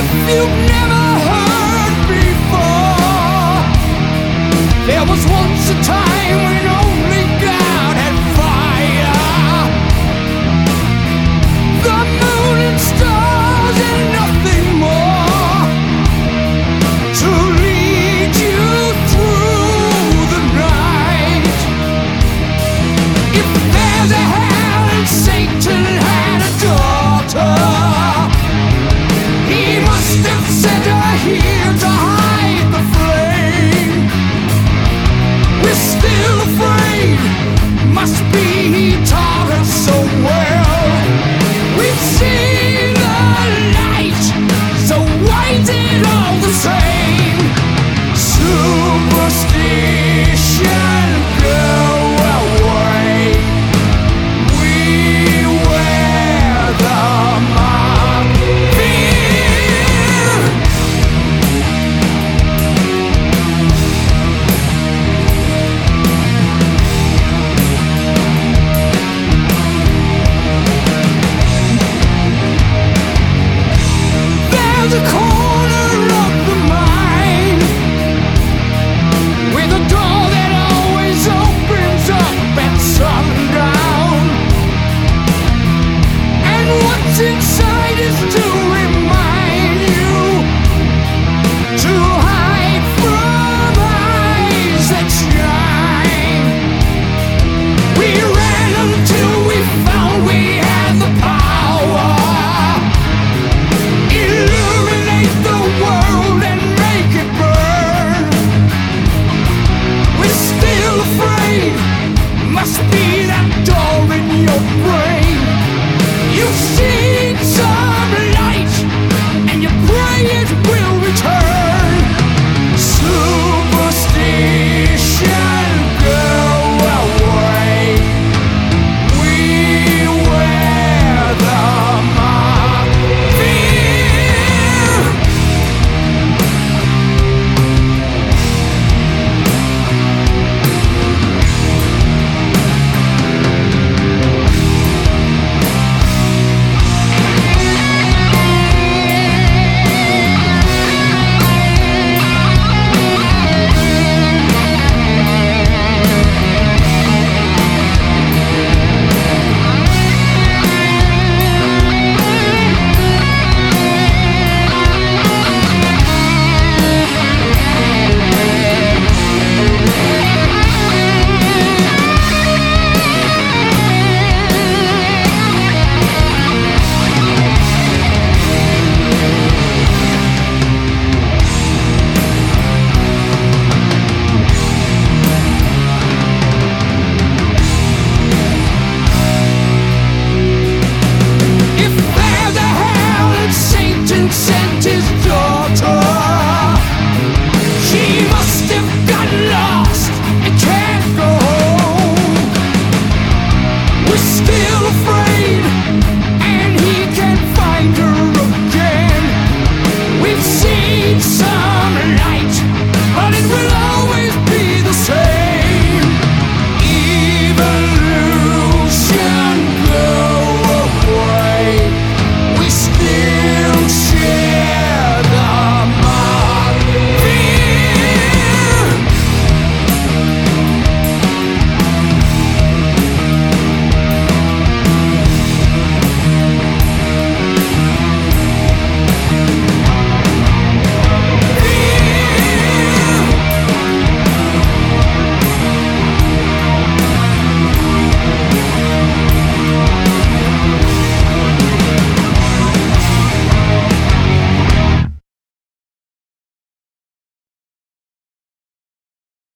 If you've never heard before, there was once a time when only God had fire. The moon and stars and nothing more to lead you through the night. If there's a hell and Satan had a daughter, he must have sent her here to hide the flame. We're still afraid, must be he taught us so well. We've seen the light, so why is it all the same? Superstition.